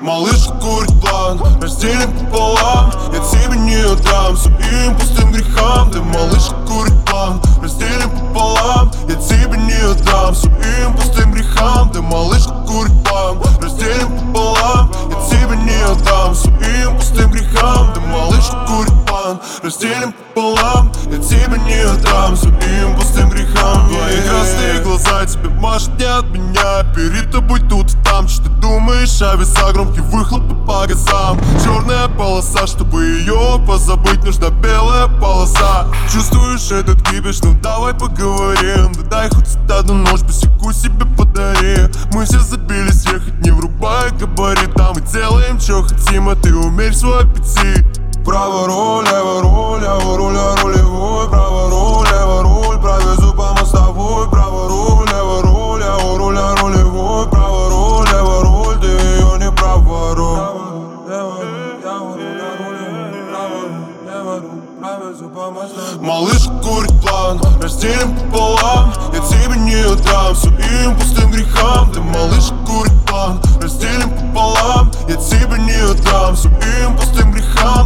Малыш курит план, разделим пополам. Я тебе не отдам своим пустым грехам. Ты, малыш, курит план, разделим пополам. Я тебе не отдам своим пустым грехам. Ты, малыш, курит план, разделим пополам. Я тебе не отдам своим пустым грехам. Ты, малыш, курит план, разделим пополам. Я тебе не отдам своим пустым грехам. Твои красные глаза тебе машут не от меня. Перед тобой тут и там, что ты думаешь о весах, громкие выхлопы по газам. Черная полоса, чтобы ее позабыть, нужна белая полоса. Чувствуешь этот кипиш, ну давай поговорим. Да дай хоть одну ночь, босику себе подари. Мы все забились ехать, не врубая габарит. А мы делаем, что хотим, а ты умерь свой аппетит. Право руль, лево руль, лево руль, рулевой. Право руль, лево руль, провезу по мостовой. Право руль, лево руль, лево руль, рулевой. Право руль, лево руль, ты ее не праворуль. Малыш курит план, разделим пополам. Я тебе не отдам своим пустым грехам. Ты, малыш, курит план, разделим пополам. Я тебе не отдам своим пустым грехам.